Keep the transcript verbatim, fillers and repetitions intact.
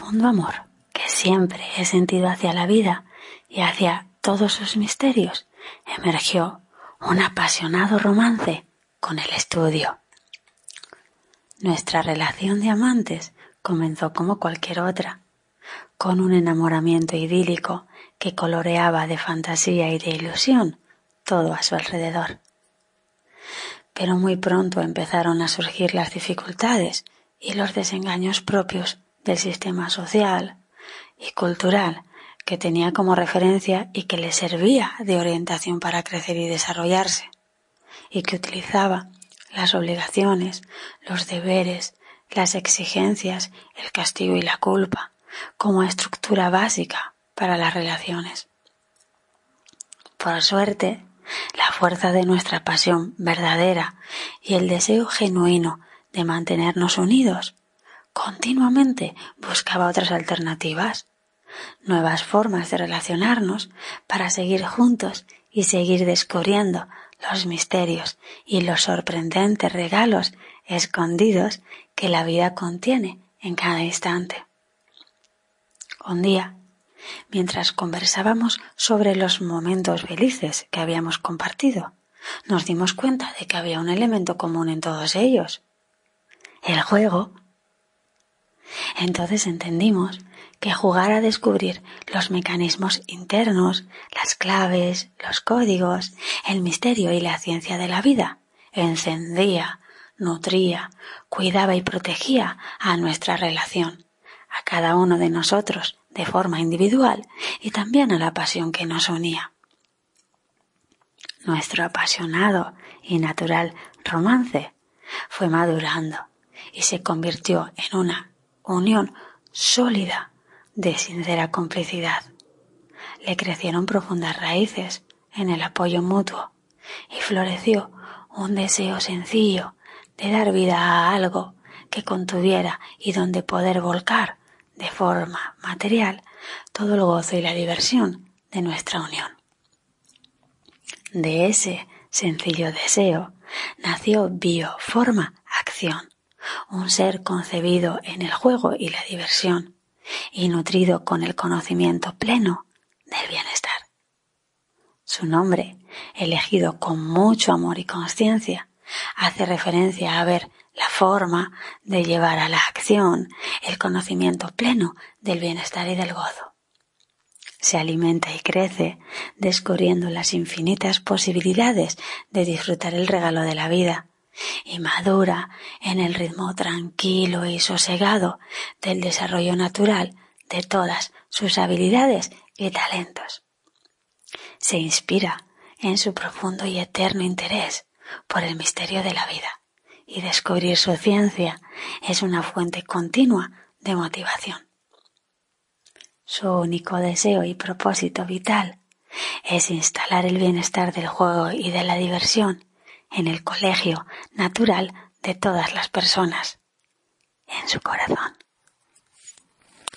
profundo amor que siempre he sentido hacia la vida y hacia todos sus misterios, emergió un apasionado romance con el estudio. Nuestra relación de amantes comenzó como cualquier otra, con un enamoramiento idílico que coloreaba de fantasía y de ilusión todo a su alrededor. Pero muy pronto empezaron a surgir las dificultades y los desengaños propios del sistema social y cultural que tenía como referencia y que le servía de orientación para crecer y desarrollarse, y que utilizaba las obligaciones, los deberes, las exigencias, el castigo y la culpa como estructura básica para las relaciones. Por suerte, la fuerza de nuestra pasión verdadera y el deseo genuino de mantenernos unidos continuamente buscaba otras alternativas, nuevas formas de relacionarnos para seguir juntos y seguir descubriendo los misterios y los sorprendentes regalos escondidos que la vida contiene en cada instante. Un día, mientras conversábamos sobre los momentos felices que habíamos compartido, nos dimos cuenta de que había un elemento común en todos ellos: el juego. Entonces entendimos que jugar a descubrir los mecanismos internos, las claves, los códigos, el misterio y la ciencia de la vida encendía, nutría, cuidaba y protegía a nuestra relación, a cada uno de nosotros de forma individual y también a la pasión que nos unía. Nuestro apasionado y natural romance fue madurando y se convirtió en una unión sólida de sincera complicidad. Le crecieron profundas raíces en el apoyo mutuo y floreció un deseo sencillo de dar vida a algo que contuviera y donde poder volcar de forma material todo el gozo y la diversión de nuestra unión. De ese sencillo deseo nació Bioforma Acción, un ser concebido en el juego y la diversión y nutrido con el conocimiento pleno del bienestar. Su nombre, elegido con mucho amor y consciencia, hace referencia a ver la forma de llevar a la acción el conocimiento pleno del bienestar y del gozo. Se alimenta y crece descubriendo las infinitas posibilidades de disfrutar el regalo de la vida y madura en el ritmo tranquilo y sosegado del desarrollo natural de todas sus habilidades y talentos. Se inspira en su profundo y eterno interés por el misterio de la vida, y descubrir su ciencia es una fuente continua de motivación. Su único deseo y propósito vital es instalar el bienestar del juego y de la diversión en el colegio natural de todas las personas, en su corazón.